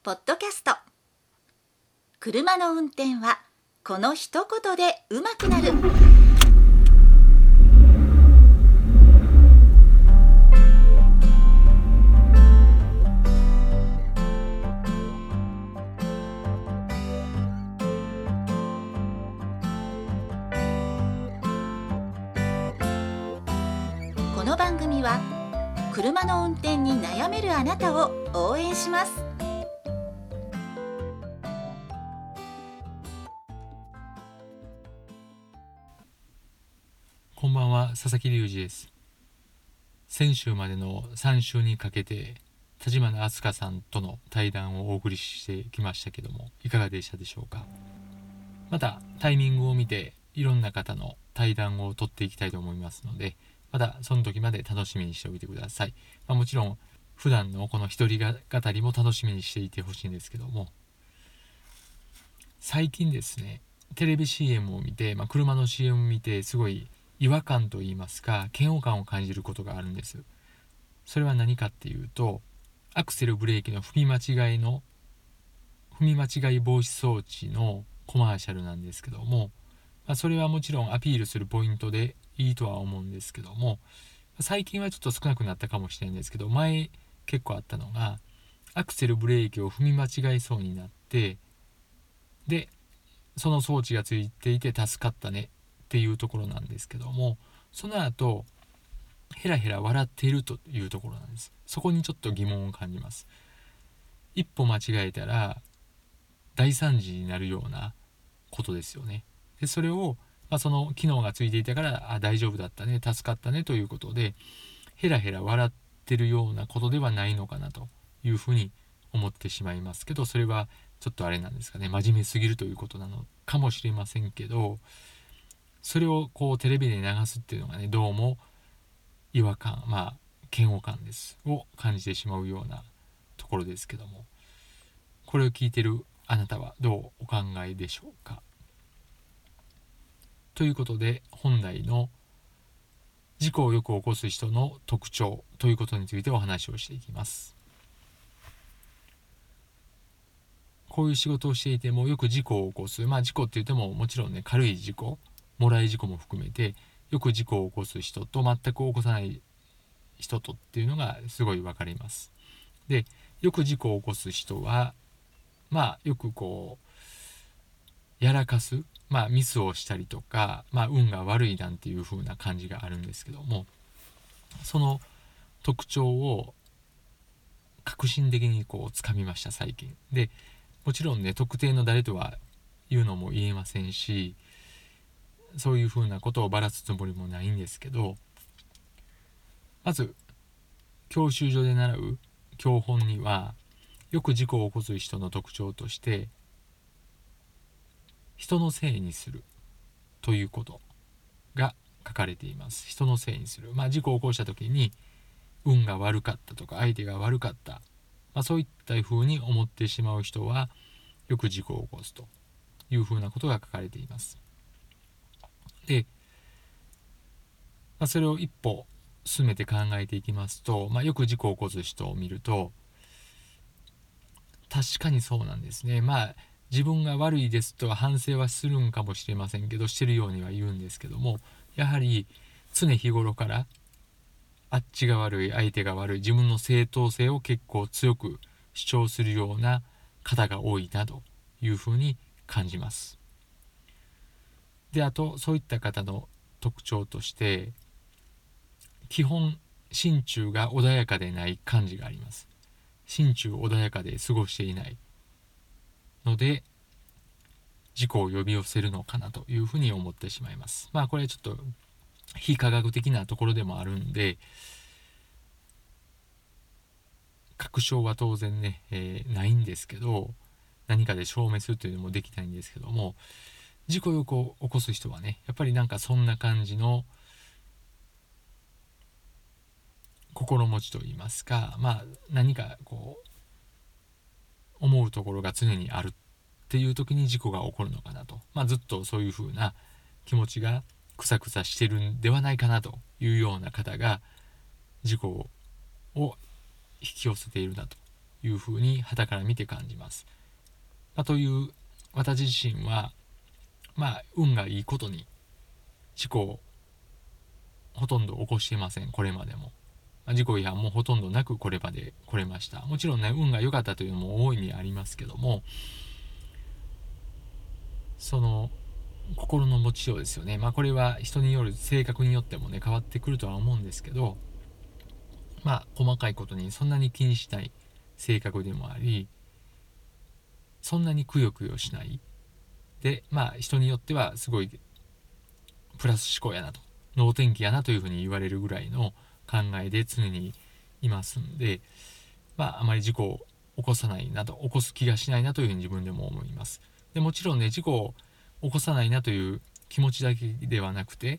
ポッドキャスト。車の運転はこの一言で上手くなる。この番組は車の運転に悩めるあなたを応援します。 こんばんは、佐々木隆二です。先週までの3週にかけて立花明日香さんとの対談をお送りしてきましたけども、いかがでしたでしょうか。またタイミングを見ていろんな方の対談を取っていきたいと思いますので、またその時まで楽しみにしておいてください。もちろん普段のこの一人語りも楽しみにしていてほしいんですけども、最近ですね、テレビ CM を見て、車の CM を見てすごい違和感といいますか嫌悪感を感じることがあるんです。それは何かっていうと、アクセルブレーキの踏み間違い防止装置のコマーシャルなんですけども、それはもちろんアピールするポイントでいいとは思うんですけども、最近はちょっと少なくなったかもしれないんですけど、前結構あったのが、アクセルブレーキを踏み間違いそうになって、でその装置がついていて助かったねっていうところなんですけども、その後ヘラヘラ笑っているというところなんです。そこにちょっと疑問を感じます。一歩間違えたら大惨事になるようなことですよね。でそれを、その機能がついていたから大丈夫だったね、助かったねということでヘラヘラ笑ってるようなことではないのかなというふうに思ってしまいますけど、それはちょっとあれなんですかね、真面目すぎるということなのかもしれませんけど、それをテレビで流すっていうのがね、どうも違和感、嫌悪感ですを感じてしまうようなところですけども、これを聞いてるあなたはどうお考えでしょうか。ということで、本題の事故をよく起こす人の特徴ということについてお話をしていきます。こういう仕事をしていてもよく事故を起こす、事故って言ってももちろんね、軽い事故、もらい事故も含めてよく事故を起こす人と全く起こさない人とっていうのがすごい分かります。で、よく事故を起こす人はよくやらかす、ミスをしたりとか、運が悪いなんていう風な感じがあるんですけども、その特徴を革新的につかみました、最近で。もちろんね、特定の誰とは言うのも言えませんし、そういう風なことをばらすつもりもないんですけど、まず教習所で習う教本には、よく事故を起こす人の特徴として、人のせいにするということが書かれています。人のせいにする、事故を起こした時に運が悪かったとか相手が悪かった、そういった風に思ってしまう人はよく事故を起こすという風なことが書かれています。で、それを一歩進めて考えていきますと、よく事故を起こす人を見ると、確かにそうなんですね。自分が悪いですとは反省はするんかもしれませんけど、してるようには言うんですけども、やはり常日頃からあっちが悪い、相手が悪い、自分の正当性を結構強く主張するような方が多いなというふうに感じます。で、あとそういった方の特徴として、基本心中が穏やかでない感じがあります。心中穏やかで過ごしていないので事故を呼び寄せるのかなというふうに思ってしまいます。これちょっと非科学的なところでもあるんで、確証は当然ね、ないんですけど、何かで証明するというのもできないんですけども、事故をよく起こす人はね、やっぱりそんな感じの心持ちといいますか、何か思うところが常にあるっていう時に事故が起こるのかなと、ずっとそういう風な気持ちがくさくさしてるんではないかなというような方が事故を引き寄せているなというふうに傍から見て感じます。という私自身は運がいいことに事故をほとんど起こしていません。これまでも事故違反もほとんどなくこれまで来れました。もちろんね、運が良かったというのも大いにありますけども、その心の持ちようですよね。これは人による性格によってもね変わってくるとは思うんですけど、細かいことにそんなに気にしない性格でもあり、そんなにくよくよしないで、人によってはすごいプラス思考やなと、能天気やなというふうに言われるぐらいの考えで常にいますんで、あまり事故を起こさないなと、起こす気がしないなというふうに自分でも思います。でもちろんね、事故を起こさないなという気持ちだけではなくて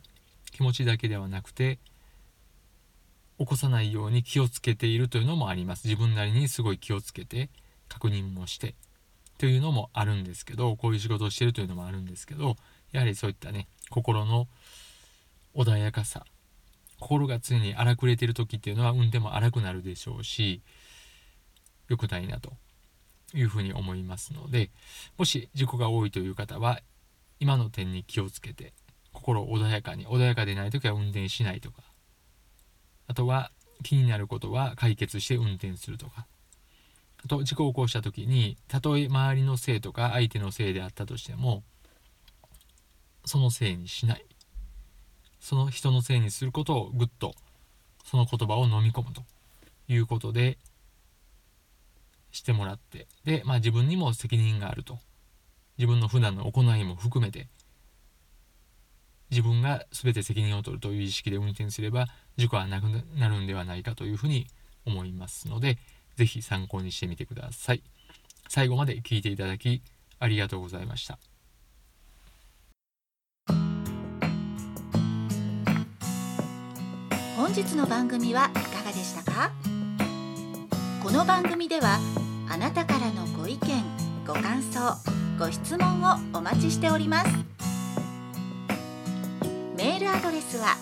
起こさないように気をつけているというのもあります。自分なりにすごい気をつけて確認もしてというのもあるんですけど、こういう仕事をしているというのもあるんですけど、やはりそういったね、心の穏やかさ、心が常に荒くれている時っていうのは運転も荒くなるでしょうし、良くないなというふうに思いますので、もし事故が多いという方は今の点に気をつけて、心穏やかでない時は運転しないとか、あとは気になることは解決して運転するとか、あと事故を起こした時にたとえ周りのせいとか相手のせいであったとしてもそのせいにしない、その人のせいにすることをぐっとその言葉を飲み込むということでしてもらって、で、自分にも責任があると、自分の普段の行いも含めて自分が全て責任を取るという意識で運転すれば事故はなくなるんではないかというふうに思いますので、ぜひ参考にしてみてください。最後まで聞いていただきありがとうございました。 本日の番組はいかがでしたか？この番組ではあなたからのご意見、ご感想、ご質問をお待ちしております。メールアドレスは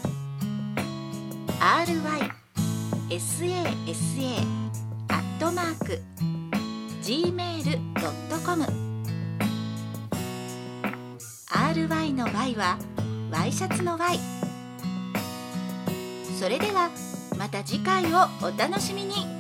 rysasa@gmail.com RY の Y はワイシャツの Y。 それではまた次回をお楽しみに。